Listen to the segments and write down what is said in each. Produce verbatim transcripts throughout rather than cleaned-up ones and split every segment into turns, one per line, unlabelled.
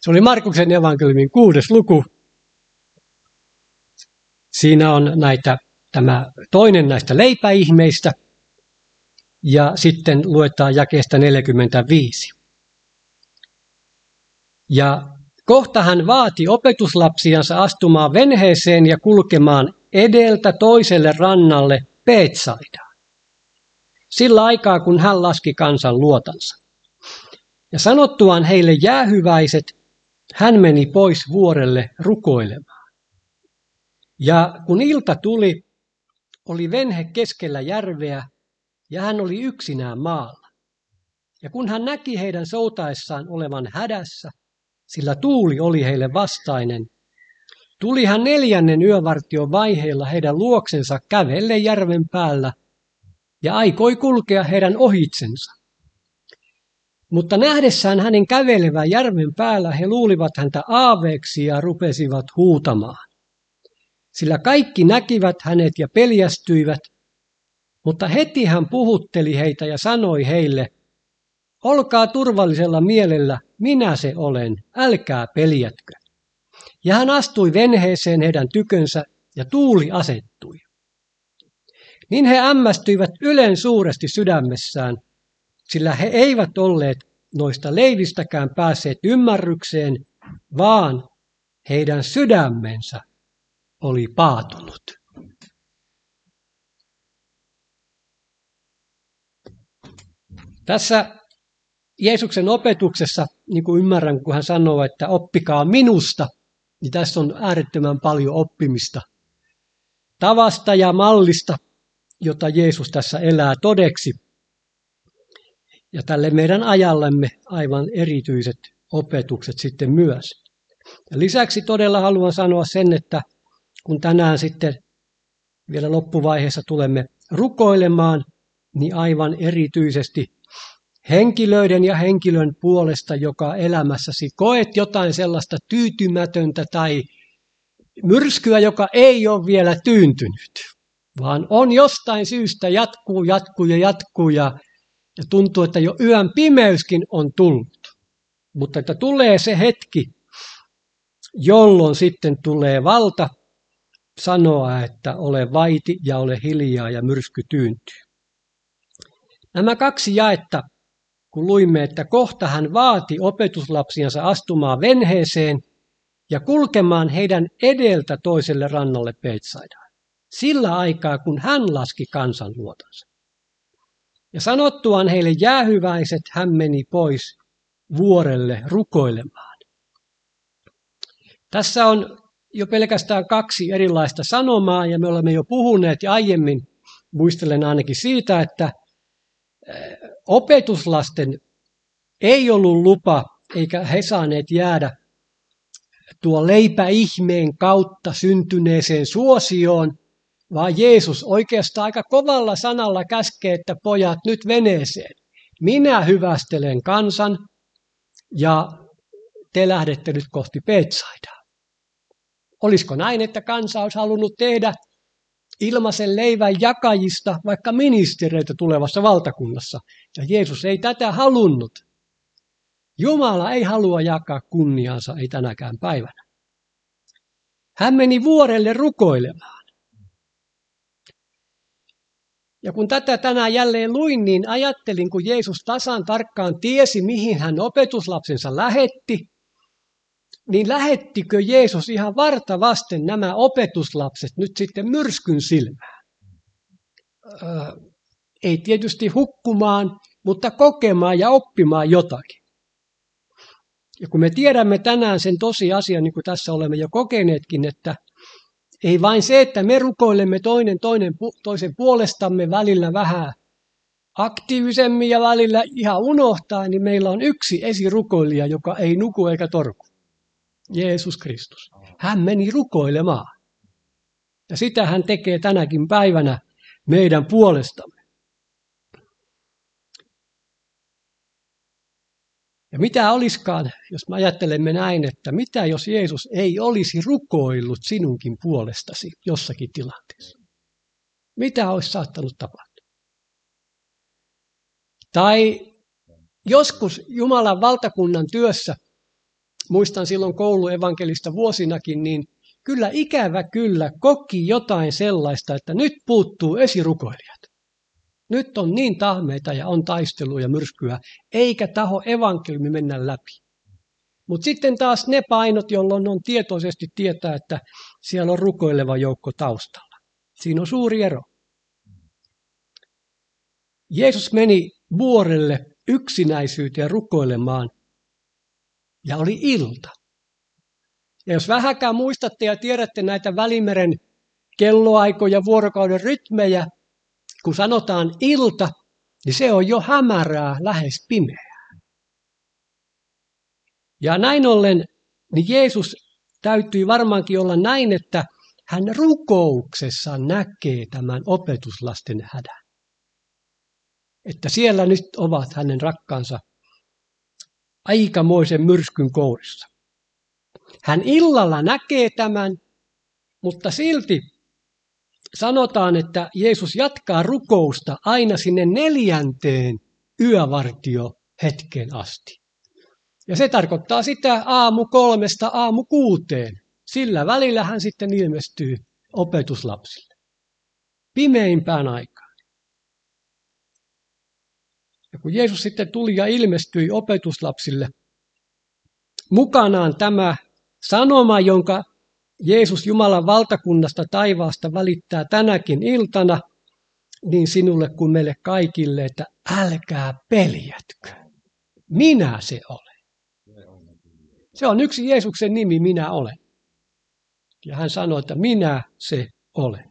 Se oli Markuksen evankeliumin kuudes luku. Siinä on näitä, tämä toinen näistä leipäihmeistä ja sitten luetaan jakeesta neljäkymmentäviisi. Ja kohta hän vaati opetuslapsiansa astumaan venheeseen ja kulkemaan edeltä toiselle rannalle Betsaidaan, sillä aikaa kun hän laski kansan luotansa. Ja sanottuaan heille jäähyväiset, hän meni pois vuorelle rukoilemaan. Ja kun ilta tuli, oli venhe keskellä järveä, ja hän oli yksinään maalla. Ja kun hän näki heidän soutaessaan olevan hädässä, sillä tuuli oli heille vastainen, tuli hän neljännen yövartion vaiheilla heidän luoksensa kävelle järven päällä, ja aikoi kulkea heidän ohitsensa. Mutta nähdessään hänen kävelevän järven päällä he luulivat häntä aaveeksi ja rupesivat huutamaan. Sillä kaikki näkivät hänet ja peljästyivät, mutta heti hän puhutteli heitä ja sanoi heille, olkaa turvallisella mielellä, minä se olen, älkää peljätkö. Ja hän astui venheeseen heidän tykönsä ja tuuli asettui. Niin he ämmästyivät ylen suuresti sydämessään, sillä he eivät olleet noista leivistäkään päässeet ymmärrykseen, vaan heidän sydämensä oli paatunut. Tässä Jeesuksen opetuksessa, niin kuin ymmärrän, kun hän sanoo, että oppikaa minusta, niin tässä on äärettömän paljon oppimista tavasta ja mallista, jota Jeesus tässä elää todeksi. Ja tälle meidän ajallemme aivan erityiset opetukset sitten myös. Ja lisäksi todella haluan sanoa sen, että kun tänään sitten vielä loppuvaiheessa tulemme rukoilemaan, niin aivan erityisesti henkilöiden ja henkilön puolesta, joka elämässäsi koet jotain sellaista tyytymätöntä tai myrskyä, joka ei ole vielä tyyntynyt, vaan on jostain syystä jatkuu, jatkuu ja jatkuu ja, ja tuntuu, että jo yön pimeyskin on tullut. Mutta että tulee se hetki, jolloin sitten tulee valta sanoa, että ole vaiti ja ole hiljaa ja myrsky tyyntyy. Nämä kaksi jaetta, kun luimme, että kohta hän vaati opetuslapsiansa astumaan venheeseen ja kulkemaan heidän edeltä toiselle rannalle Betsaidaan, sillä aikaa kun hän laski kansan luotansa. Ja sanottuaan heille jäähyväiset, hän meni pois vuorelle rukoilemaan. Tässä on jo pelkästään kaksi erilaista sanomaa, ja me olemme jo puhuneet ja aiemmin, muistelen ainakin siitä, että opetuslasten ei ollut lupa, eikä he saaneet jäädä tuo leipäihmeen kautta syntyneeseen suosioon, vaan Jeesus oikeastaan aika kovalla sanalla käskee, että pojat nyt veneeseen. Minä hyvästelen kansan ja te lähdette nyt kohti Betsaidaa. Olisiko näin, että kansa olisi halunnut tehdä ilmaisen leivän jakajista vaikka ministereitä tulevassa valtakunnassa? Ja Jeesus ei tätä halunnut. Jumala ei halua jakaa kunniansa, ei tänäkään päivänä. Hän meni vuorelle rukoilemaan. Ja kun tätä tänään jälleen luin, niin ajattelin, kun Jeesus tasan tarkkaan tiesi, mihin hän opetuslapsensa lähetti, niin lähettikö Jeesus ihan varta vasten nämä opetuslapset nyt sitten myrskyn silmään? Öö, ei tietysti hukkumaan, mutta kokemaan ja oppimaan jotakin. Ja kun me tiedämme tänään sen tosiasian, niin kuin tässä olemme jo kokeneetkin, että ei vain se, että me rukoilemme toinen, toinen toisen puolestamme välillä vähän aktiivisemmin ja välillä ihan unohtaa, niin meillä on yksi esirukoilija, joka ei nuku eikä torku. Jeesus Kristus. Hän meni rukoilemaan. Ja sitä hän tekee tänäkin päivänä meidän puolestamme. Ja mitä olisikaan, jos me ajattelemme näin, että mitä jos Jeesus ei olisi rukoillut sinunkin puolestasi jossakin tilanteessa? Mitä olisi saattanut tapahtua? Tai joskus Jumalan valtakunnan työssä muistan silloin kouluevankelista vuosinakin, niin kyllä ikävä kyllä koki jotain sellaista, että nyt puuttuu esirukoilijat. Nyt on niin tahmeita ja on taistelua ja myrskyä, eikä taho evankeliumi mennä läpi. Mutta sitten taas ne painot, jolloin on tietoisesti tietää, että siellä on rukoileva joukko taustalla. Siinä on suuri ero. Jeesus meni vuorelle yksinäisyyteen rukoilemaan ja oli ilta. Ja jos vähäkään muistatte ja tiedätte näitä Välimeren kelloaikoja, vuorokauden rytmejä, kun sanotaan ilta, niin se on jo hämärää, lähes pimeää. Ja näin ollen, niin Jeesus täytyy varmaankin olla näin, että hän rukouksessa näkee tämän opetuslasten hädän. Että siellä nyt ovat hänen rakkaansa aikamoisen myrskyn kourissa. Hän illalla näkee tämän, mutta silti sanotaan, että Jeesus jatkaa rukousta aina sinne neljänteen yövartiohetken asti. Ja se tarkoittaa sitä aamu kolmesta aamu kuuteen. Sillä välillä hän sitten ilmestyy opetuslapsille. Pimeimpään aikaan. Ja kun Jeesus sitten tuli ja ilmestyi opetuslapsille, mukanaan tämä sanoma, jonka Jeesus Jumalan valtakunnasta taivaasta välittää tänäkin iltana, niin sinulle kuin meille kaikille, että älkää peljätkö. Minä se olen. Se on yksi Jeesuksen nimi, minä olen. Ja hän sanoi, että minä se olen.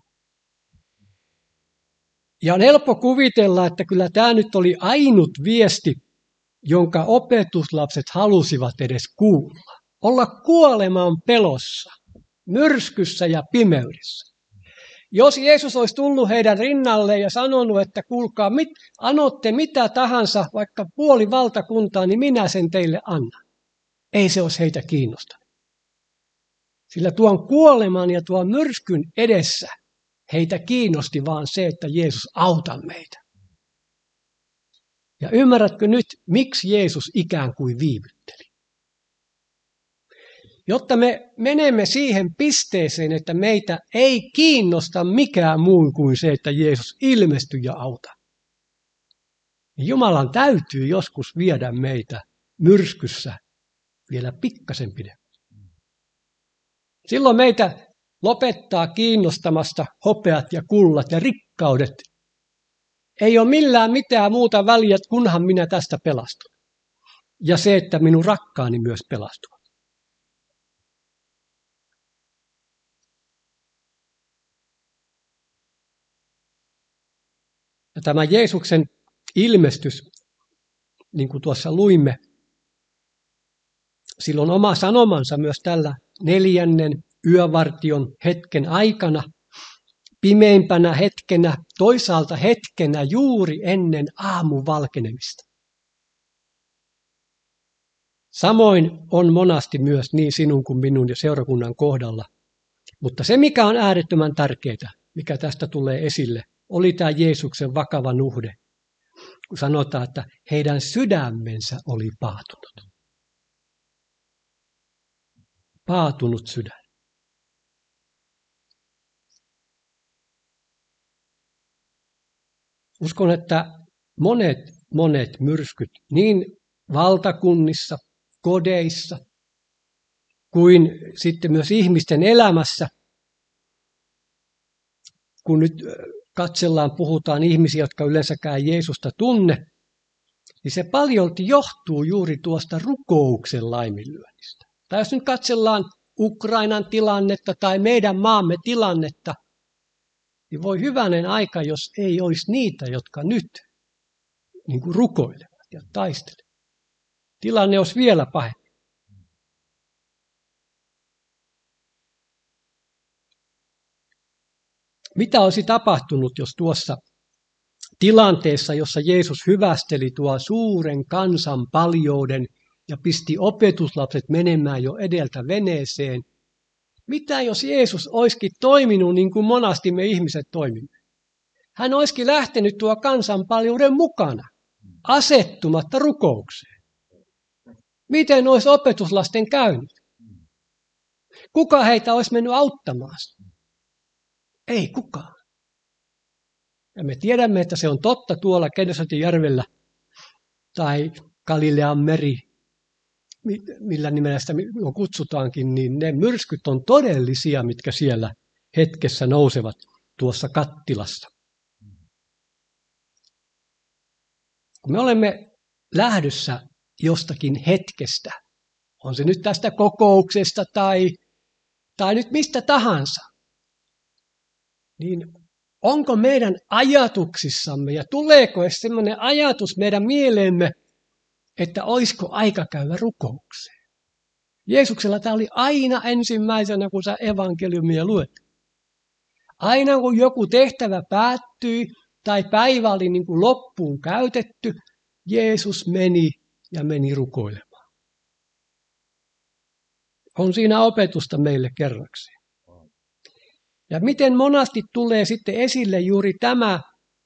Ja on helppo kuvitella, että kyllä tämä nyt oli ainut viesti, jonka opetuslapset halusivat edes kuulla. Olla kuoleman pelossa, myrskyssä ja pimeydessä. Jos Jeesus olisi tullut heidän rinnalle ja sanonut, että kuulkaa, mit, anotte mitä tahansa, vaikka puoli valtakuntaa, niin minä sen teille annan. Ei se olisi heitä kiinnostanut. Sillä tuon kuoleman ja tuon myrskyn edessä heitä kiinnosti vaan se, että Jeesus auta meitä. Ja ymmärrätkö nyt, miksi Jeesus ikään kuin viivytteli? Jotta me menemme siihen pisteeseen, että meitä ei kiinnosta mikään muu kuin se, että Jeesus ilmestyy ja auta. Jumalan täytyy joskus viedä meitä myrskyssä vielä pikkasen pidemmän. Silloin meitä lopettaa kiinnostamasta hopeat ja kullat ja rikkaudet. Ei ole millään mitään muuta väliä, kunhan minä tästä pelastun. Ja se, että minun rakkaani myös pelastuvat. Ja tämä Jeesuksen ilmestys, niin kuin tuossa luimme, sillä on oma sanomansa myös tällä neljännen yövartion hetken aikana, pimeimpänä hetkenä, toisaalta hetkenä juuri ennen aamun valkenemista. Samoin on monasti myös niin sinun kuin minun ja seurakunnan kohdalla. Mutta se, mikä on äärettömän tärkeää, mikä tästä tulee esille, oli tämä Jeesuksen vakava nuhde, kun sanotaan, että heidän sydämensä oli paatunut. Paatunut sydän. Uskon, että monet, monet myrskyt niin valtakunnissa, kodeissa, kuin sitten myös ihmisten elämässä, kun nyt katsellaan, puhutaan ihmisiä, jotka yleensäkään Jeesusta tunne, niin se paljolti johtuu juuri tuosta rukouksen laiminlyönnistä. Tai jos nyt katsellaan Ukrainan tilannetta tai meidän maamme tilannetta, niin voi hyvänen aika, jos ei olisi niitä, jotka nyt niin kuin rukoilevat ja taistelevat. Tilanne olisi vielä pahempi. Mitä olisi tapahtunut, jos tuossa tilanteessa, jossa Jeesus hyvästeli tuo suuren kansan paljouden ja pisti opetuslapset menemään jo edeltä veneeseen, mitä jos Jeesus olisikin toiminut niin kuin monasti me ihmiset toimimme? Hän olisikin lähtenyt tuo kansan paljouden mukana, asettumatta rukoukseen. Miten olisi opetuslasten käynyt? Kuka heitä olisi mennyt auttamaan? Ei kukaan. Ja me tiedämme, että se on totta tuolla Genesaretin järvellä tai Galilean meri, millä nimellä sitä kutsutaankin, niin ne myrskyt on todellisia, mitkä siellä hetkessä nousevat tuossa kattilassa. Kun me olemme lähdössä jostakin hetkestä, on se nyt tästä kokouksesta tai, tai nyt mistä tahansa, niin onko meidän ajatuksissamme ja tuleeko edes sellainen ajatus meidän mieleemme, että olisiko aika käydä rukoukseen? Jeesuksella tämä oli aina ensimmäisenä, kun sä evankeliumia luet. Aina kun joku tehtävä päättyi tai päivä oli niin kuin loppuun käytetty, Jeesus meni ja meni rukoilemaan. On siinä opetusta meille kerrakseen. Ja miten monasti tulee sitten esille juuri tämä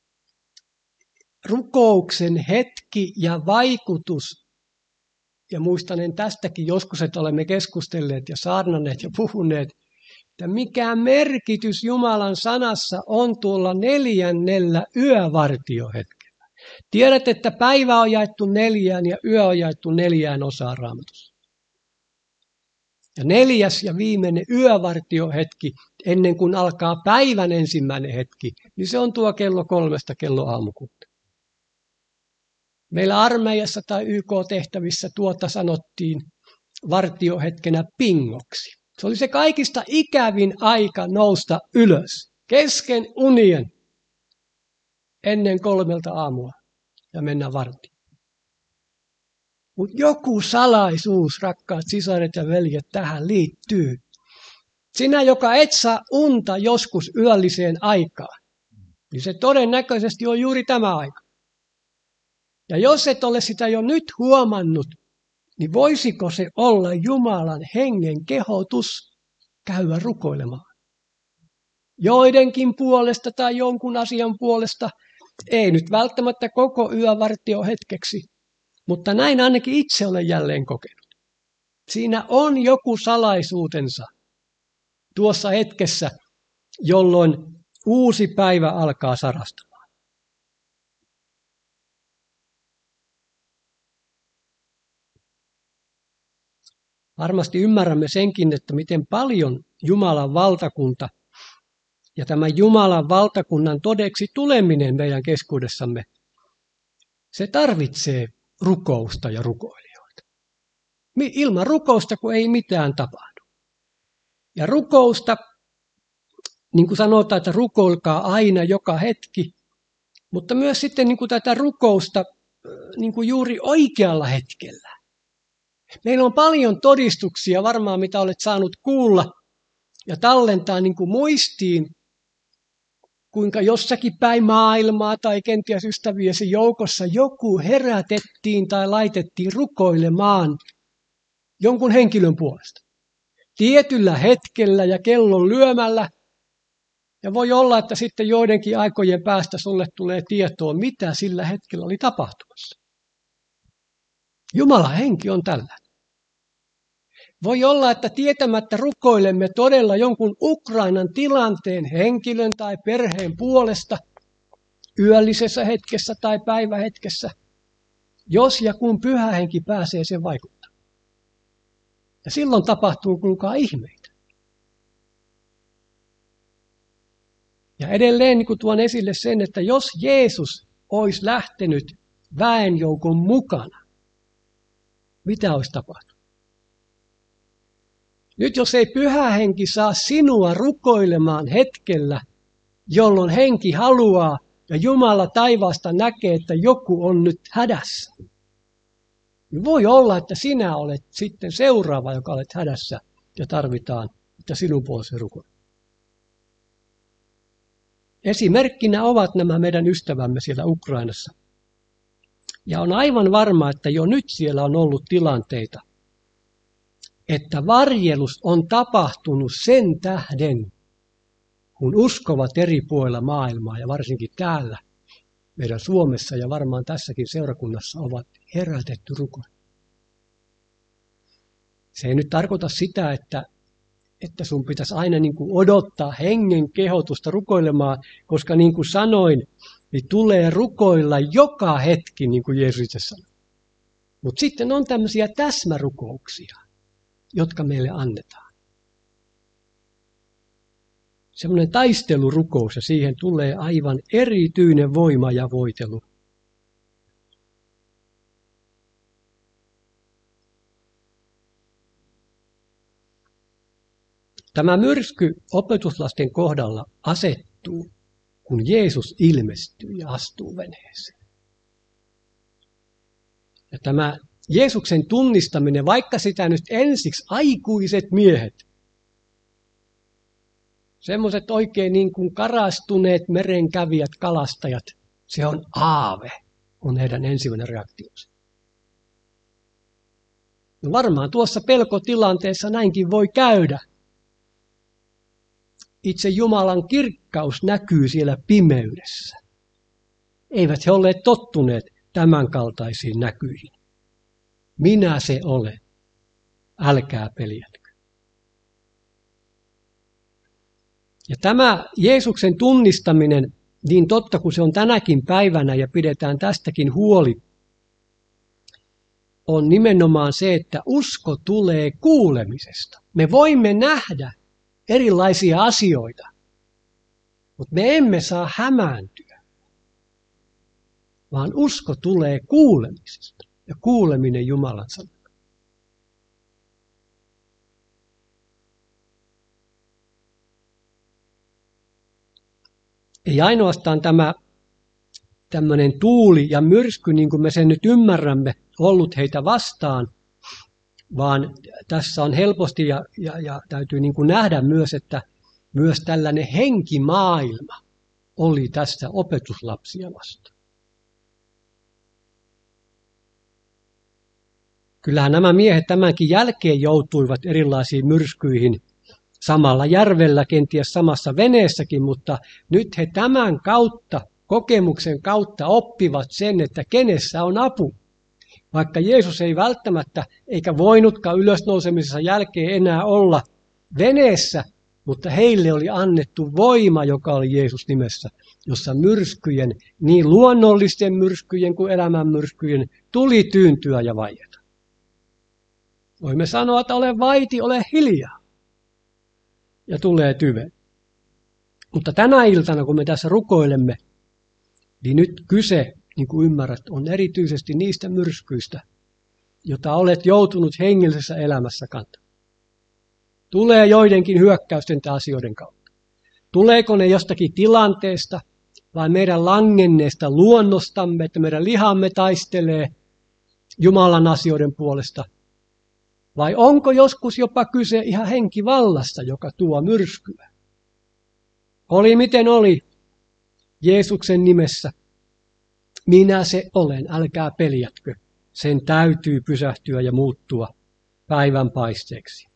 rukouksen hetki ja vaikutus. Ja muistanen tästäkin joskus, että olemme keskustelleet ja saarnanneet ja puhuneet, että mikä merkitys Jumalan sanassa on tuolla neljännellä yövartiohetkellä. Tiedät, että päivä on jaettu neljään ja yö on jaettu neljään osaan Raamatussa. Ja neljäs ja viimeinen yövartiohetki, ennen kuin alkaa päivän ensimmäinen hetki, niin se on tuo kello kolmesta kello aamukuuteen. Meillä armeijassa tai Y K-tehtävissä tuota sanottiin vartiohetkenä pingoksi. Se oli se kaikista ikävin aika nousta ylös, kesken unien, ennen kolmelta aamua ja mennä vartioon. Mutta joku salaisuus, rakkaat sisaret ja veljet, tähän liittyy. Sinä, joka et saa unta joskus yölliseen aikaan, niin se todennäköisesti on juuri tämä aika. Ja jos et ole sitä jo nyt huomannut, niin voisiko se olla Jumalan hengen kehotus käydä rukoilemaan? Joidenkin puolesta tai jonkun asian puolesta, ei nyt välttämättä koko yövartio hetkeksi, mutta näin ainakin itse olen jälleen kokenut. Siinä on joku salaisuutensa tuossa hetkessä, jolloin uusi päivä alkaa sarastamaan. Varmasti ymmärrämme senkin, että miten paljon Jumalan valtakunta ja tämän Jumalan valtakunnan todeksi tuleminen meidän keskuudessamme, se tarvitsee rukousta ja rukoilijoita. Ilman rukousta, kun ei mitään tapahdu. Ja rukousta, niin kuin sanotaan, että rukoilkaa aina joka hetki, mutta myös sitten niin kuin tätä rukousta niin kuin juuri oikealla hetkellä. Meillä on paljon todistuksia varmaan, mitä olet saanut kuulla ja tallentaa niin kuin muistiin, kuinka jossakin päin maailmaa tai kenties ystäviesi joukossa joku herätettiin tai laitettiin rukoilemaan jonkun henkilön puolesta. Tietyllä hetkellä ja kellon lyömällä. Ja voi olla, että sitten joidenkin aikojen päästä sulle tulee tietoa, mitä sillä hetkellä oli tapahtumassa. Jumalan henki on tällä. Voi olla, että tietämättä rukoilemme todella jonkun Ukrainan tilanteen henkilön tai perheen puolesta yöllisessä hetkessä tai päivähetkessä, jos ja kun pyhä henki pääsee sen vaikuttamaan. Ja silloin tapahtuu kuulkaa ihmeitä. Ja edelleen niin kuin tuon esille sen, että jos Jeesus olisi lähtenyt väenjoukon mukana, mitä olisi tapahtunut? Nyt jos ei pyhä henki saa sinua rukoilemaan hetkellä, jolloin henki haluaa ja Jumala taivaasta näkee, että joku on nyt hädässä, niin voi olla, että sinä olet sitten seuraava, joka olet hädässä ja tarvitaan, että sinun puolesi rukoilee. Esimerkkinä ovat nämä meidän ystävämme siellä Ukrainassa. Ja on aivan varma, että jo nyt siellä on ollut tilanteita, että varjelus on tapahtunut sen tähden, kun uskovat eri puolilla maailmaa ja varsinkin täällä meidän Suomessa ja varmaan tässäkin seurakunnassa ovat herätetty rukoilemaan. Se ei nyt tarkoita sitä, että, että sun pitäisi aina niin kuin odottaa hengen kehotusta rukoilemaan, koska niin kuin sanoin, niin tulee rukoilla joka hetki, niin kuin Jeesus itse sanoi. Mutta sitten on tämmöisiä täsmärukouksia, jotka meille annetaan. Semmoinen taistelurukous ja siihen tulee aivan erityinen voima ja voitelu. Tämä myrsky opetuslasten kohdalla asettuu, kun Jeesus ilmestyy ja astuu veneeseen. Ja tämä Jeesuksen tunnistaminen, vaikka sitä nyt ensiksi aikuiset miehet, semmoiset oikein niin kuin karastuneet merenkävijät, kalastajat, se on aave, on heidän ensimmäinen reaktionsa. No varmaan tuossa pelkotilanteessa näinkin voi käydä. Itse Jumalan kirkkaus näkyy siellä pimeydessä. Eivät he olleet tottuneet tämänkaltaisiin näkyihin. Minä se olen, älkää peljätkö. Ja tämä Jeesuksen tunnistaminen, niin totta kuin se on tänäkin päivänä ja pidetään tästäkin huoli, on nimenomaan se, että usko tulee kuulemisesta. Me voimme nähdä erilaisia asioita, mutta me emme saa hämääntyä, vaan usko tulee kuulemisesta ja kuuleminen Jumalan sanaa. Ei ainoastaan tämä tämmöinen tuuli ja myrsky, niin kuin me sen nyt ymmärrämme, ollut heitä vastaan, vaan tässä on helposti ja, ja, ja täytyy niin kuin nähdä myös, että myös tällainen henkimaailma oli tässä opetuslapsia vastaan. Kyllähän nämä miehet tämänkin jälkeen joutuivat erilaisiin myrskyihin samalla järvellä, kenties samassa veneessäkin, mutta nyt he tämän kautta, kokemuksen kautta oppivat sen, että kenessä on apu. Vaikka Jeesus ei välttämättä eikä voinutkaan ylösnousemisessa jälkeen enää olla veneessä, mutta heille oli annettu voima, joka oli Jeesus nimessä, jossa myrskyjen, niin luonnollisten myrskyjen kuin elämän myrskyjen, tuli tyyntyä ja vaieta. Voimme sanoa, että ole vaiti, ole hiljaa. Ja tulee tyve. Mutta tänä iltana, kun me tässä rukoilemme, niin nyt kyse, niin kuin ymmärrät, on erityisesti niistä myrskyistä, jota olet joutunut hengellisessä elämässä kantamaan. Tulee joidenkin hyökkäysten tai asioiden kautta. Tuleeko ne jostakin tilanteesta vai meidän langenneesta luonnostamme, että meidän lihamme taistelee Jumalan asioiden puolesta? Vai onko joskus jopa kyse ihan henkivallasta, joka tuo myrskyä? Oli miten oli, Jeesuksen nimessä. Minä se olen, älkää peljätkö. Sen täytyy pysähtyä ja muuttua päivän paisteeksi.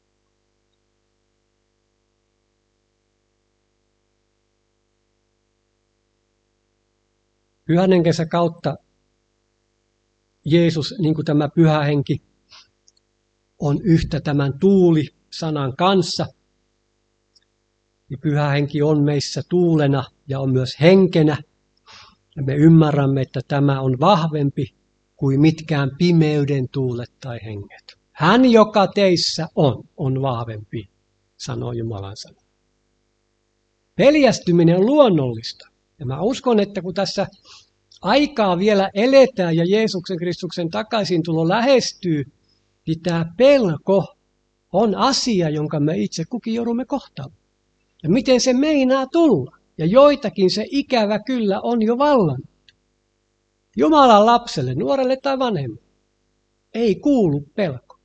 Pyhän henkensä kautta Jeesus, niin kuin tämä pyhä henki, on yhtä tämän tuuli-sanan kanssa. Ja pyhä henki on meissä tuulena ja on myös henkenä. Ja me ymmärrämme, että tämä on vahvempi kuin mitkään pimeyden tuulet tai henget. Hän, joka teissä on, on vahvempi, sanoo Jumalan sana. Peljästyminen on luonnollista. Ja mä uskon, että kun tässä aikaa vielä eletään ja Jeesuksen Kristuksen takaisintulo lähestyy, niin tämä pelko on asia, jonka me itse kukin joudumme kohtaamaan. Ja miten se meinaa tulla? Ja joitakin se ikävä kyllä on jo vallannut. Jumalan lapselle, nuorelle tai vanhemmalle, ei kuulu pelko.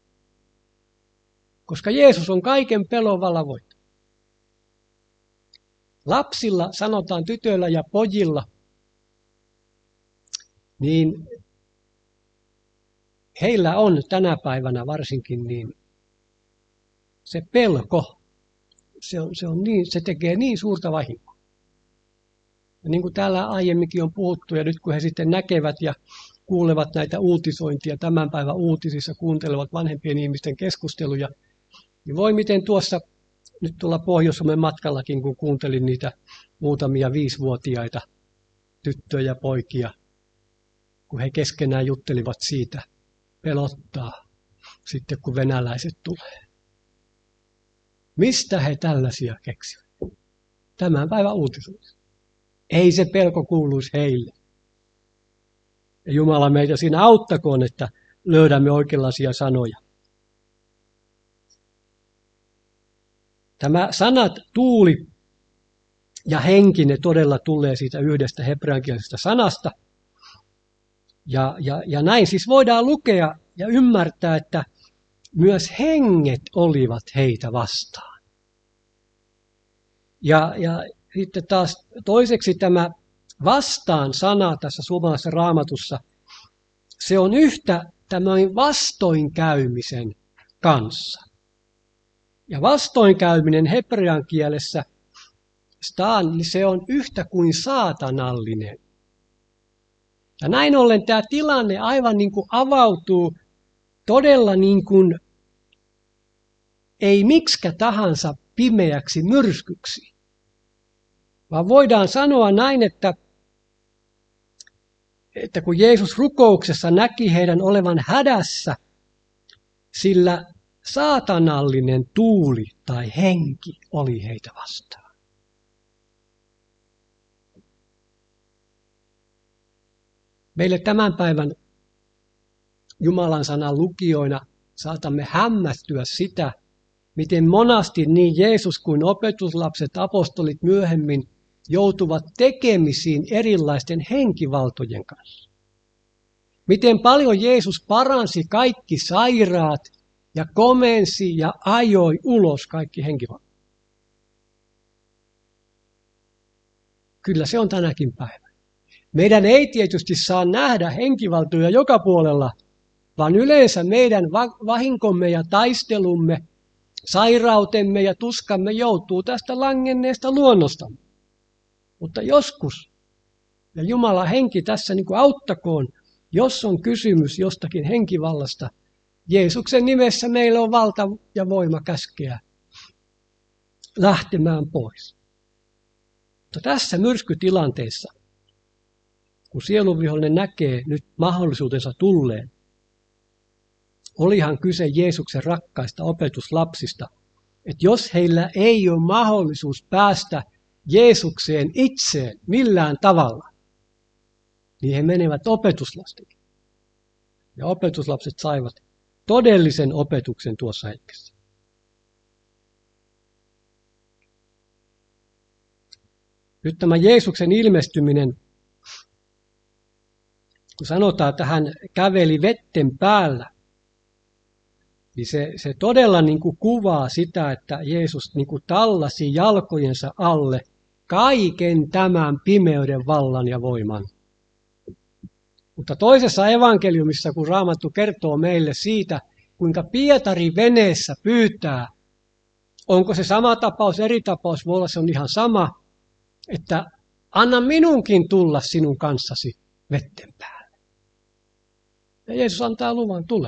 Koska Jeesus on kaiken pelon vallan voittanut. Lapsilla, sanotaan tytöillä ja pojilla, niin heillä on tänä päivänä varsinkin niin se pelko, se, on, se, on niin, se tekee niin suurta vahinkoa. Ja niin kuin täällä aiemminkin on puhuttu, ja nyt kun he sitten näkevät ja kuulevat näitä uutisointia tämän päivän uutisissa, kuuntelevat vanhempien ihmisten keskusteluja, niin voi miten tuossa nyt tuolla Pohjois-Suomen matkallakin, kun kuuntelin niitä muutamia viisivuotiaita tyttöjä ja poikia, kun he keskenään juttelivat siitä, pelottaa sitten kun venäläiset tulee. Mistä he tällaisia keksivät? Tämän päivän uutisoissa. Ei se pelko kuuluisi heille. Ja Jumala meitä siinä auttakoon, että löydämme oikeanlaisia sanoja. Tämä sanat tuuli ja henki, ne todella tulee siitä yhdestä hebreankielisestä sanasta. Ja, ja, ja näin siis voidaan lukea ja ymmärtää, että myös henget olivat heitä vastaan. Ja, ja sitten taas toiseksi tämä vastaan sana tässä suomalaisessa raamatussa, se on yhtä tämän vastoinkäymisen kanssa. Ja vastoinkäyminen hebrean kielessä, staan, niin se on yhtä kuin saatanallinen. Ja näin ollen tämä tilanne aivan niin kuin avautuu todella niin kuin ei miksikä tahansa pimeäksi myrskyksi. Vaan voidaan sanoa näin, että, että kun Jeesus rukouksessa näki heidän olevan hädässä, sillä saatanallinen tuuli tai henki oli heitä vastaan. Meille tämän päivän Jumalan sanan lukijoina saatamme hämmästyä sitä, miten monasti niin Jeesus kuin opetuslapset, apostolit myöhemmin joutuvat tekemisiin erilaisten henkivaltojen kanssa. Miten paljon Jeesus paransi kaikki sairaat ja komensi ja ajoi ulos kaikki henkivaltat. Kyllä se on tänäkin päivänä. Meidän ei tietysti saa nähdä henkivaltoja joka puolella, vaan yleensä meidän vahinkomme ja taistelumme, sairautemme ja tuskamme joutuu tästä langenneesta luonnostamme. Mutta joskus, ja Jumalan henki tässä niin kuin auttakoon, jos on kysymys jostakin henkivallasta, Jeesuksen nimessä meillä on valta ja voima käskeä lähtemään pois. Mutta tässä myrskytilanteessa, kun sielunvihollinen näkee nyt mahdollisuutensa tulleen, olihan kyse Jeesuksen rakkaista opetuslapsista, että jos heillä ei ole mahdollisuus päästä Jeesukseen itseen millään tavalla, niin he menevät opetuslasten. Ja opetuslapset saivat todellisen opetuksen tuossa hetkessä. Nyt tämä Jeesuksen ilmestyminen, kun sanotaan, että hän käveli vetten päällä, niin se, se todella niin kuin kuvaa sitä, että Jeesus niin kuin tallasi jalkojensa alle kaiken tämän pimeyden vallan ja voiman. Mutta toisessa evankeliumissa, kun Raamattu kertoo meille siitä, kuinka Pietari veneessä pyytää, onko se sama tapaus, eri tapaus, voi olla se on ihan sama, että anna minunkin tulla sinun kanssasi vetten päälle. Ja Jeesus antaa luvan tule.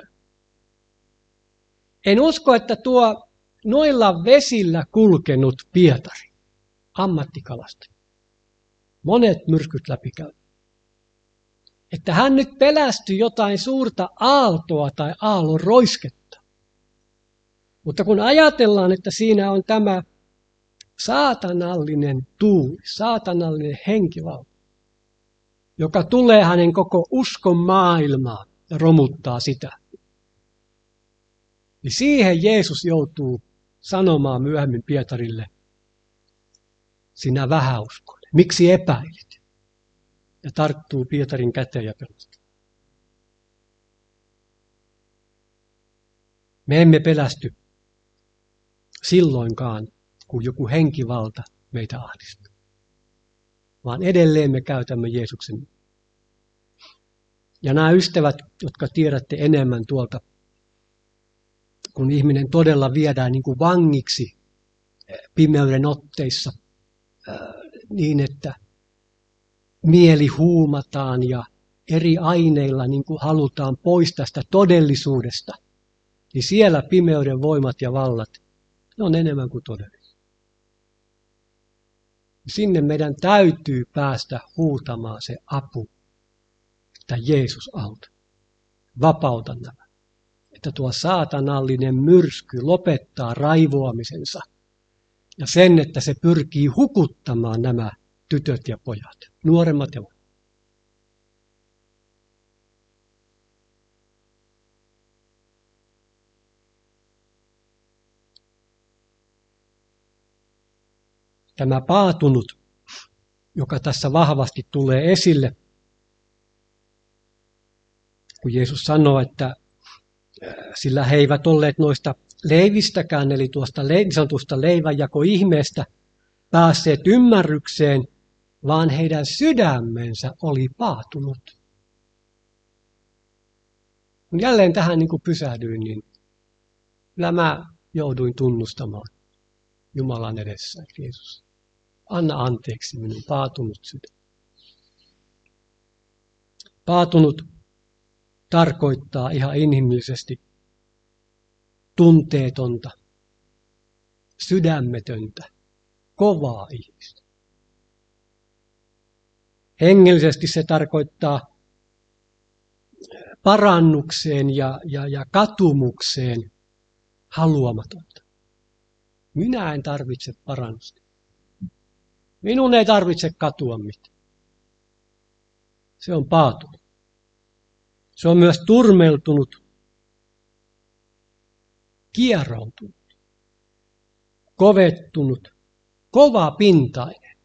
En usko, että tuo noilla vesillä kulkenut Pietari, ammattikalastaja, monet myrskyt läpikäy, että hän nyt pelästyi jotain suurta aaltoa tai aallon roisketta. Mutta kun ajatellaan, että siinä on tämä saatanallinen tuuli, saatanallinen henkivalta, joka tulee hänen koko uskon maailmaan ja romuttaa sitä, niin siihen Jeesus joutuu sanomaan myöhemmin Pietarille, sinä vähäuskoinen, miksi epäilit? Ja tarttuu Pietarin käteen ja pelastaa. Me emme pelästy silloinkaan, kun joku henkivalta meitä ahdistaa, vaan edelleen me käytämme Jeesuksen. Ja nämä ystävät, jotka tiedätte enemmän tuolta, kun ihminen todella viedään niin kuin vangiksi pimeyden otteissa niin, että mieli huumataan ja eri aineilla niin kuin halutaan pois tästä todellisuudesta, niin siellä pimeyden voimat ja vallat, ne on enemmän kuin todellisuus. Sinne meidän täytyy päästä huutamaan se apu, että Jeesus auta, vapauta nämä. Että tuo saatanallinen myrsky lopettaa raivoamisensa ja sen, että se pyrkii hukuttamaan nämä tytöt ja pojat, nuoremmat ja vanhemmat. Tämä paatunut, joka tässä vahvasti tulee esille, kun Jeesus sanoo, että sillä he eivät olleet noista leivistäkään, eli tuosta niin sanotusta leivänjakoihmeestä päässeet ymmärrykseen, vaan heidän sydämensä oli paatunut. Kun jälleen tähän niin kuin pysähdyin, niin kyllä mä jouduin tunnustamaan Jumalan edessä, Jeesus, anna anteeksi minun paatunut sydän. Paatunut tarkoittaa ihan inhimillisesti tunteetonta, sydämetöntä, kovaa ihmistä. Hengellisesti se tarkoittaa parannukseen ja, ja, ja katumukseen haluamatonta. Minä en tarvitse parannusta. Minun ei tarvitse katua mitään. Se on paatunut. Se on myös turmeltunut, kieroutunut, kovettunut, kovapintainen.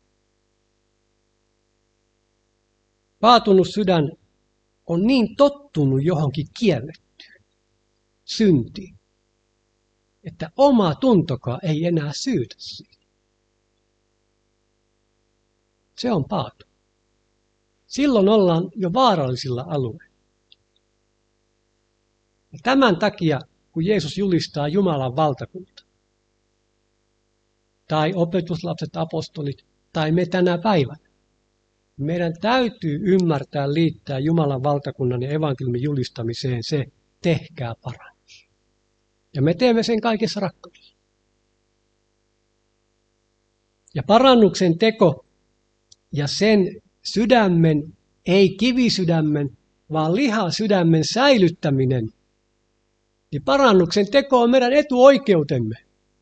Paatunut sydän on niin tottunut johonkin kiellettyyn syntiin, että oma tuntokaan ei enää syytä siitä. Se on paatunut. Silloin ollaan jo vaarallisilla alueilla. Ja tämän takia, kun Jeesus julistaa Jumalan valtakunta, tai opetuslapset, apostolit, tai me tänä päivänä, meidän täytyy ymmärtää liittää Jumalan valtakunnan ja evankeliumin julistamiseen se, tehkää parannus. Ja me teemme sen kaikessa rakkaudessa. Ja parannuksen teko ja sen sydämen, ei kivisydämen, vaan lihasydämen säilyttäminen, niin parannuksen teko on meidän etuoikeutemme.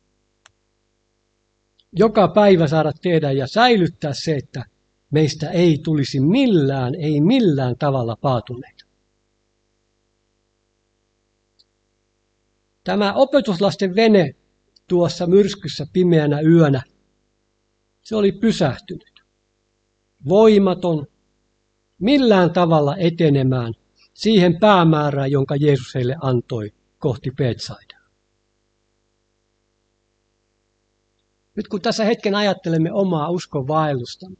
Joka päivä saada tehdä ja säilyttää se, että meistä ei tulisi millään, ei millään tavalla paatuneita. Tämä opetuslasten vene tuossa myrskyssä pimeänä yönä, se oli pysähtynyt, voimaton, millään tavalla etenemään siihen päämäärään, jonka Jeesus heille antoi kohti Betsaidaa. Nyt kun tässä hetken ajattelemme omaa uskon vaellustamme,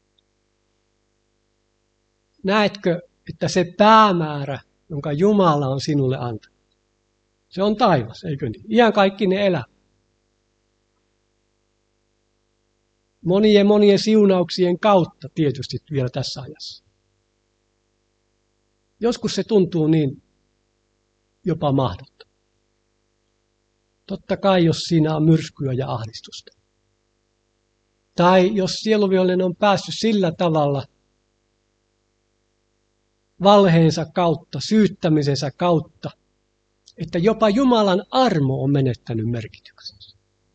näetkö, että se päämäärä, jonka Jumala on sinulle antanut, se on taivas, eikö niin? Ihan kaikki ne elää. Monien monien siunauksien kautta tietysti vielä tässä ajassa. Joskus se tuntuu niin jopa mahdottomalta. Totta kai, jos siinä on myrskyä ja ahdistusta. Tai jos sieluvihollinen on päässyt sillä tavalla valheensa kautta, syyttämisensä kautta, että jopa Jumalan armo on menettänyt merkityksensä.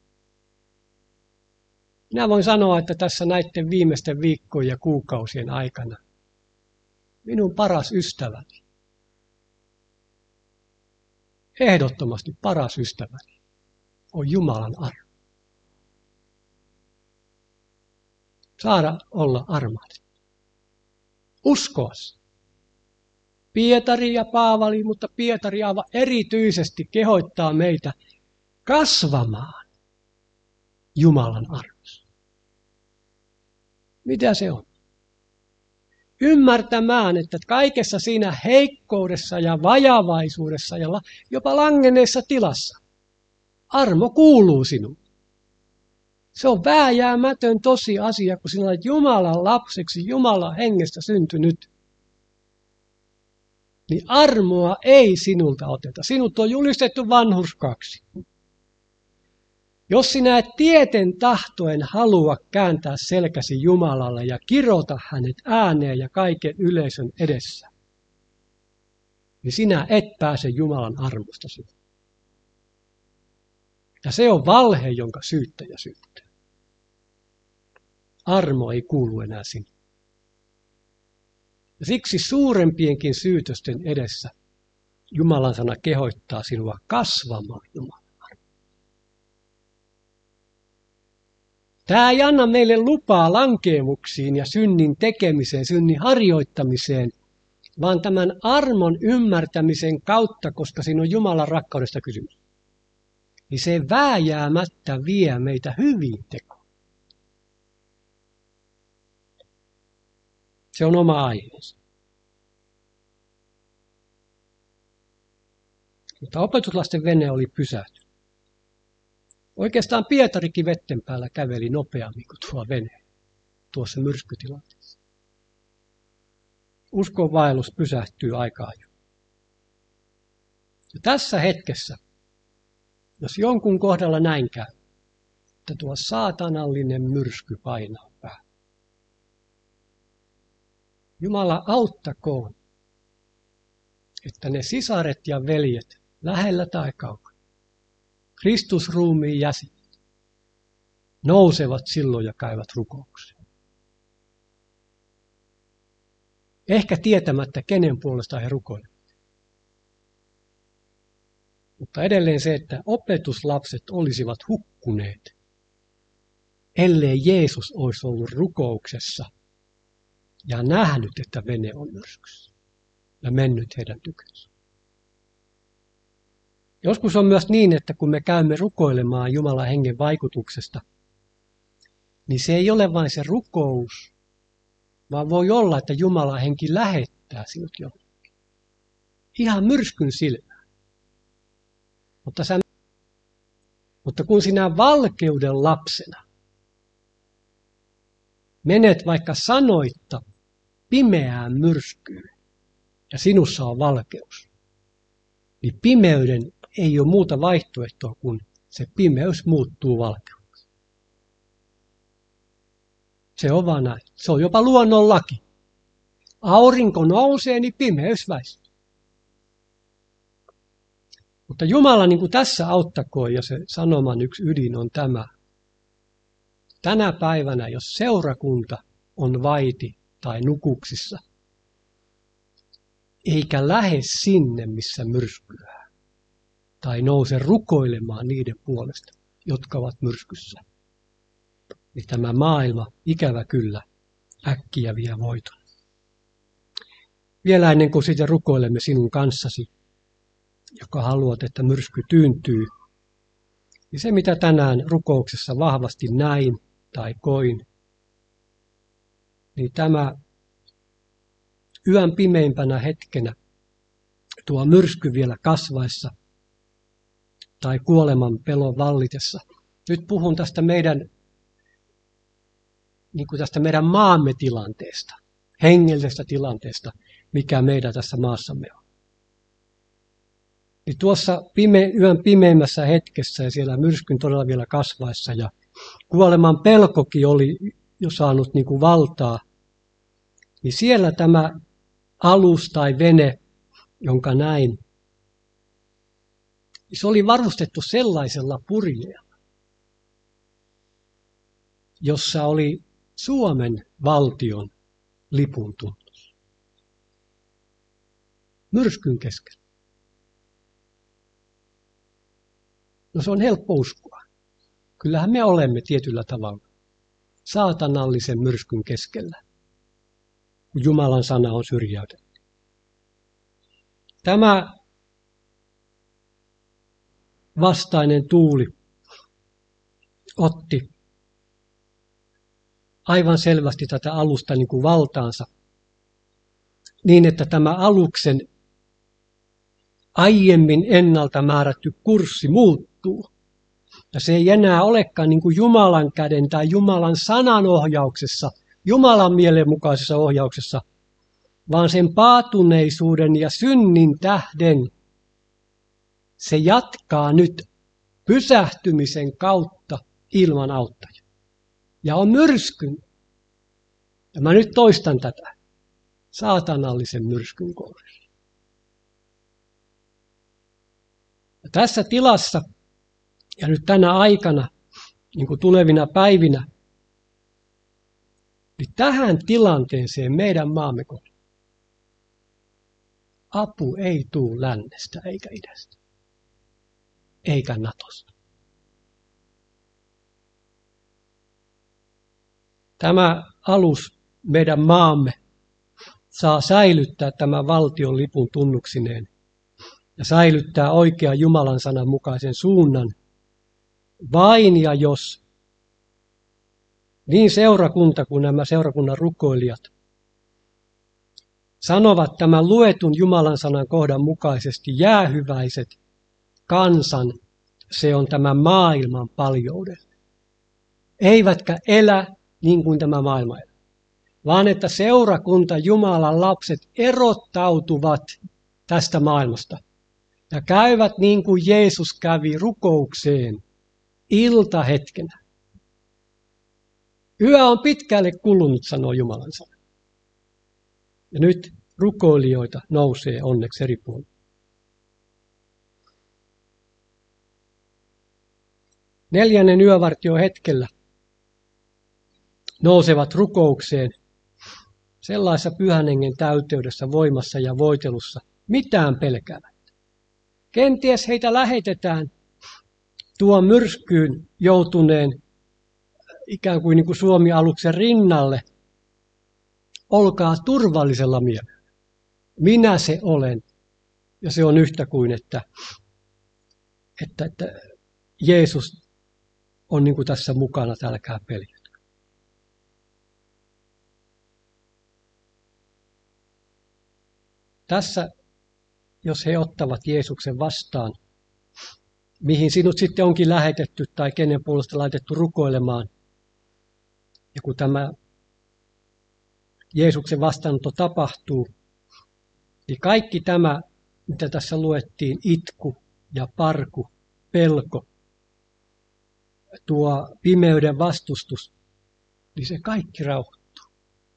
Minä voin sanoa, että tässä näiden viimeisten viikkojen ja kuukausien aikana minun paras ystäväni, ehdottomasti paras ystäväni, on Jumalan armo. Saada olla armahdettu. Uskoa. Pietari ja Paavali, mutta Pietari aivan erityisesti kehottaa meitä kasvamaan Jumalan armossa. Mitä se on? Ymmärtämään, että kaikessa siinä heikkoudessa ja vajavaisuudessa ja jopa langenneessa tilassa armo kuuluu sinulle. Se on vääjäämätön tosiasia, kun sinä olet Jumalan lapseksi, Jumalan hengestä syntynyt. niin armoa ei sinulta oteta. Sinut on julistettu vanhurskaksi. Jos sinä et tieten tahtoen halua kääntää selkäsi Jumalalle ja kirota hänet ääneen ja kaiken yleisön edessä, niin sinä et pääse Jumalan armosta sinne. Ja se on valhe, jonka syyttäjä syyttää. Armo ei kuulu enää sinne. Ja siksi suurempienkin syytösten edessä Jumalan sana kehottaa sinua kasvamaan Jumalan armoon. Tämä ei anna meille lupaa lankeemuksiin ja synnin tekemiseen, synnin harjoittamiseen, vaan tämän armon ymmärtämisen kautta, koska siinä on Jumalan rakkaudesta kysymys. Niin se vääjäämättä vie meitä hyviin tekoon. Se on oma aiheensa. Mutta opetuslasten vene oli pysähtynyt. Oikeastaan Pietarikin vetten päällä käveli nopeammin kuin tuo vene tuossa myrskytilanteessa. Uskonvaellus pysähtyy aika ajoin. Ja tässä hetkessä, jos jonkun kohdalla näin käy, että tuo saatanallinen myrsky painaa päälle. Jumala auttakoon, että ne sisaret ja veljet, lähellä tai kaukana, Kristusruumiin jäsenet, nousevat silloin ja käyvät rukouksia. Ehkä tietämättä, kenen puolesta he rukoilevat. Mutta edelleen se, että opetuslapset olisivat hukkuneet, ellei Jeesus olisi ollut rukouksessa ja nähnyt, että vene on myrskyssä ja mennyt heidän tykönsä. Joskus on myös niin, että kun me käymme rukoilemaan Jumalan hengen vaikutuksesta, niin se ei ole vain se rukous, vaan voi olla, että Jumalan henki lähettää sinut jonnekin. Ihan myrskyn silmään. Mutta, sä, mutta kun sinä valkeuden lapsena menet vaikka sanoitta pimeään myrskyyn ja sinussa on valkeus, niin pimeyden ei ole muuta vaihtoehtoa kuin se pimeys muuttuu valkeudeksi. Se on vaan näin. Se on jopa luonnonlaki. Aurinko nousee, niin pimeys väistyy. Mutta Jumala niin kuin tässä auttakoon, ja se sanoman yksi ydin on tämä. Tänä päivänä, jos seurakunta on vaiti tai nukuksissa, eikä lähde sinne, missä myrskyää, tai nouse rukoilemaan niiden puolesta, jotka ovat myrskyssä, niin tämä maailma, ikävä kyllä, äkkiä vie voiton. Vielä ennen kuin siitä rukoilemme sinun kanssasi, joka haluat, että myrsky tyyntyy, niin se mitä tänään rukouksessa vahvasti näin tai koin, niin tämä yön pimeimpänä hetkenä, tuo myrsky vielä kasvaessa tai kuoleman pelon vallitessa. Nyt puhun tästä meidän, niin kuin tästä meidän maamme tilanteesta, hengellisestä tilanteesta, mikä meidän tässä maassamme on. Niin tuossa pime, yön pimeimmässä hetkessä ja siellä myrskyn todella vielä kasvaessa ja kuoleman pelkokin oli jo saanut niin kuin valtaa, niin siellä tämä alus tai vene, jonka näin, niin se oli varustettu sellaisella purjeella, jossa oli Suomen valtion lipun tunnus. Myrskyn keskellä. No se on helppo uskoa. Kyllähän me olemme tietyllä tavalla saatanallisen myrskyn keskellä, kun Jumalan sana on syrjäytetty. Tämä vastainen tuuli otti aivan selvästi tätä alusta niin kuin valtaansa, niin että tämä aluksen aiemmin ennalta määrätty kurssi muuttuu. Ja se ei enää olekaan niin kuin Jumalan käden tai Jumalan sanan ohjauksessa, Jumalan mielenmukaisessa ohjauksessa, vaan sen paatuneisuuden ja synnin tähden se jatkaa nyt pysähtymisen kautta ilman auttajaa. Ja on myrskyn. Ja mä nyt toistan tätä. Saatanallisen myrskyn kourissa. Ja tässä tilassa ja nyt tänä aikana, niin kuin tulevina päivinä, niin tähän tilanteeseen meidän maamme kohdalla apu ei tule lännestä eikä idästä, eikä Natosta. Tämä alus, meidän maamme, saa säilyttää tämän valtion lipun tunnuksineen ja säilyttää oikean Jumalan sanan mukaisen suunnan vain ja jos niin seurakunta kuin nämä seurakunnan rukoilijat sanovat tämän luetun Jumalan sanan kohdan mukaisesti jäähyväiset kansan, se on tämän maailman paljoudelle. Eivätkä elä niin kuin tämä maailma elää, vaan että seurakunta Jumalan lapset erottautuvat tästä maailmasta ja käyvät niin kuin Jeesus kävi rukoukseen iltahetkenä. Yö on pitkälle kulunut, sanoo Jumalan sana. Ja nyt rukoilijoita nousee onneksi eri puolilla. Neljännen yövartion hetkellä nousevat rukoukseen sellaisessa pyhän hengen täyteydessä, voimassa ja voitelussa, mitään pelkäämättä. Kenties heitä lähetetään tuon myrskyyn joutuneen ikään kuin, niin kuin Suomi-aluksen rinnalle. Olkaa turvallisella mielellä. Minä se olen. Ja se on yhtä kuin, että, että, että Jeesus on niin kuin tässä mukana, että älkää peljätkö. Tässä, jos he ottavat Jeesuksen vastaan, mihin sinut sitten onkin lähetetty tai kenen puolesta laitettu rukoilemaan, ja kun tämä Jeesuksen vastaanotto tapahtuu, niin kaikki tämä, mitä tässä luettiin, itku ja parku, pelko, tuo pimeyden vastustus, niin se kaikki rauhoittuu.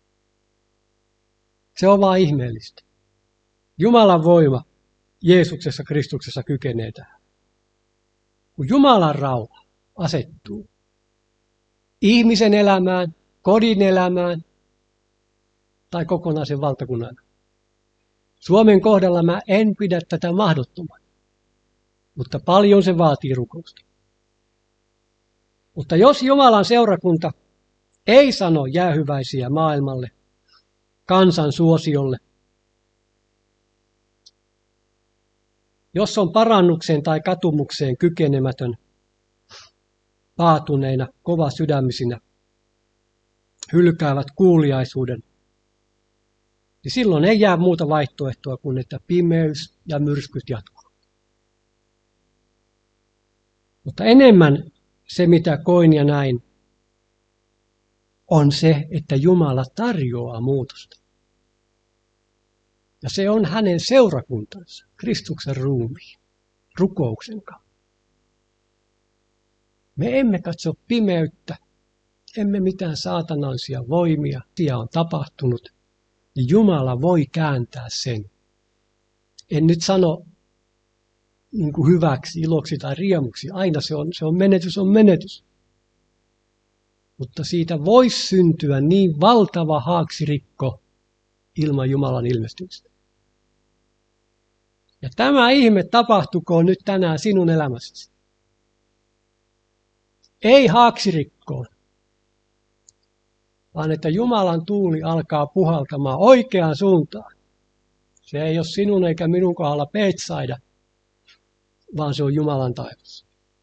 Se on vaan ihmeellistä. Jumalan voima Jeesuksessa Kristuksessa kykenee tähän. Kun Jumalan rauha asettuu ihmisen elämään, kodin elämään tai kokonaisen valtakunnan. Suomen kohdalla mä en pidä tätä mahdottomana, mutta paljon se vaatii rukousta. Mutta jos Jumalan seurakunta ei sano jäähyväisiä maailmalle, kansan suosiolle, jos on parannukseen tai katumukseen kykenemätön, paatuneina, kova sydämisinä, hylkäävät kuuliaisuuden, niin silloin ei jää muuta vaihtoehtoa kuin, että pimeys ja myrskyt jatkuvat. Mutta enemmän se, mitä koin ja näin, on se, että Jumala tarjoaa muutosta. Ja se on hänen seurakuntansa, Kristuksen ruumiin, rukouksen kautta. Me emme katso pimeyttä, emme mitään saatanallisia voimia, asia on tapahtunut, niin Jumala voi kääntää sen. En nyt sano niin kuin hyväksi, iloksi tai riemuksi, aina se on, se on menetys, on menetys. Mutta siitä voisi syntyä niin valtava haaksirikko ilman Jumalan ilmestymistä. Ja tämä ihme tapahtukoon nyt tänään sinun elämässäsi. Ei haaksirikkoon, vaan että Jumalan tuuli alkaa puhaltamaan oikeaan suuntaan. Se ei ole sinun eikä minun kohdalla Betsaida, vaan se on Jumalan taivas.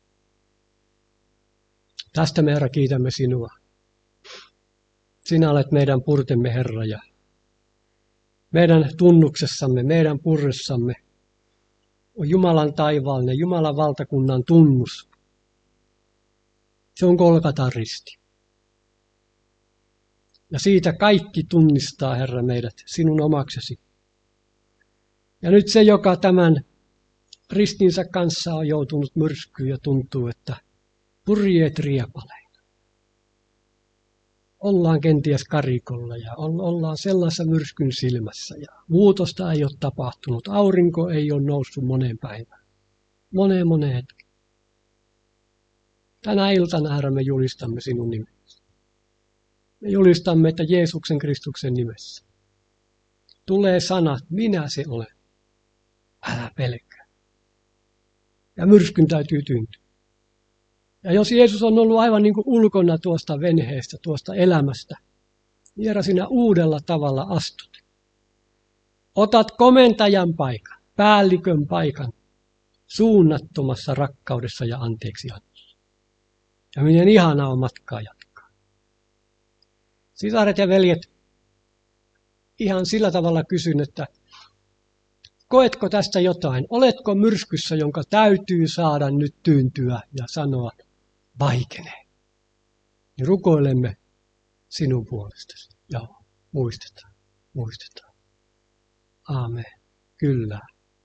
Tästä me, Herra, kiitämme sinua. Sinä olet meidän purtemme, Herra, ja meidän tunnuksessamme, meidän purressamme on Jumalan taivaallinen, Jumalan valtakunnan tunnus. Se on Golgatan risti. Ja siitä kaikki tunnistaa, Herra, meidät sinun omaksesi. Ja nyt se, joka tämän ristinsä kanssa on joutunut myrskyyn ja tuntuu, että purjeet riepaleina. Ollaan kenties karikolla ja ollaan sellaisessa myrskyn silmässä ja muutosta ei ole tapahtunut. Aurinko ei ole noussut moneen päivään. Moneen moneen hetken. Tänä iltana, Herra, me julistamme sinun nimesi. Me julistamme, että Jeesuksen Kristuksen nimessä tulee sanat, minä se olen. Älä pelkää. Ja myrskyn täytyy tyntyä. Ja jos Jeesus on ollut aivan niin kuin ulkona tuosta venheestä, tuosta elämästä, niin Herra, sinä uudella tavalla astut. Otat komentajan paikan, päällikön paikan, suunnattomassa rakkaudessa ja anteeksiannossa. Ja miten ihanaa on matkaa jatkaa. Sisaret ja veljet, ihan sillä tavalla kysyn, että koetko tästä jotain? Oletko myrskyssä, jonka täytyy saada nyt tyyntyä ja sanoa, vaikenee? Niin rukoilemme sinun puolestasi. Joo, muistetaan, muistetaan. Aamen. Kyllä.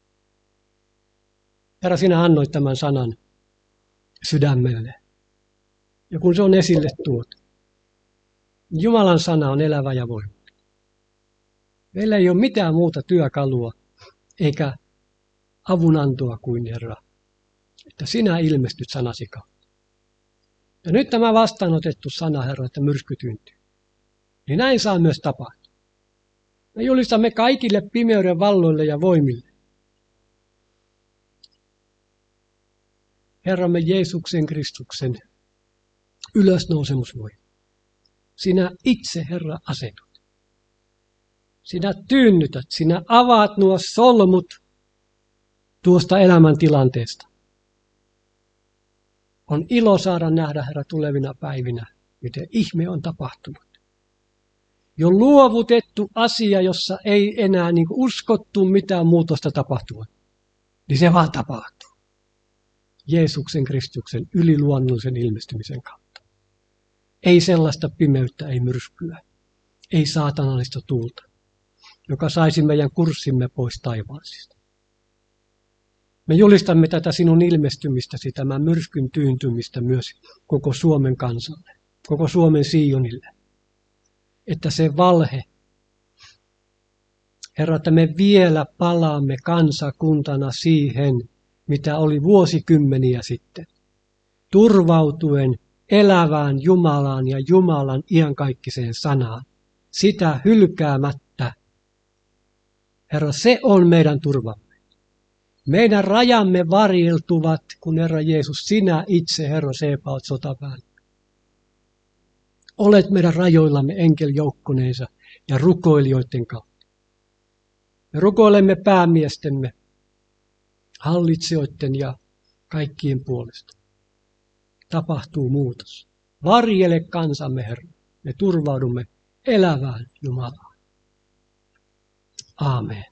Herra, sinä annoit tämän sanan sydämelle. Ja kun se on esille tuotu, Jumalan sana on elävä ja voimaton. Meillä ei ole mitään muuta työkalua eikä avunantoa kuin, Herra, että sinä ilmestyt sanasi kautta. Ja nyt tämä vastaanotettu sana, Herra, että myrsky tyyntyy, niin näin saa myös tapahtua. Me julistamme kaikille pimeyden valloille ja voimille Herramme Jeesuksen Kristuksen ylösnousemusvoima. Sinä itse, Herra, asetut. Sinä tyynnytät, sinä avaat nuo solmut tuosta elämäntilanteesta. On ilo saada nähdä, Herra, tulevina päivinä, miten ihme on tapahtunut. Jo luovutettu asia, jossa ei enää niin kuin uskottu mitään muutosta tapahtua, niin se vaan tapahtuu. Jeesuksen Kristuksen yliluonnollisen ilmestymisen kautta. Ei sellaista pimeyttä, ei myrskyä, ei saatanallista tuulta, joka saisi meidän kurssimme pois taivaasista. Me julistamme tätä sinun ilmestymistäsi, tämän myrskyn tyyntymistä myös koko Suomen kansalle, koko Suomen Sionille. Että se valhe, Herra, että me vielä palaamme kansakuntana siihen, mitä oli vuosikymmeniä sitten, turvautuen elävään Jumalaan ja Jumalan iankaikkiseen sanaan, sitä hylkäämättä. Herra, se on meidän turvamme. Meidän rajamme varjeltuvat, kun Herra Jeesus, sinä itse, Herra Sebaot, sotapäällikkö. Olet meidän rajoillamme enkeljoukkoneensa ja rukoilijoiden kautta. Me rukoilemme päämiestemme, hallitsijoiden ja kaikkien puolesta. Tapahtuu muutos. Varjele kansamme, Herra. Me turvaudumme elävään Jumalaan. Aamen.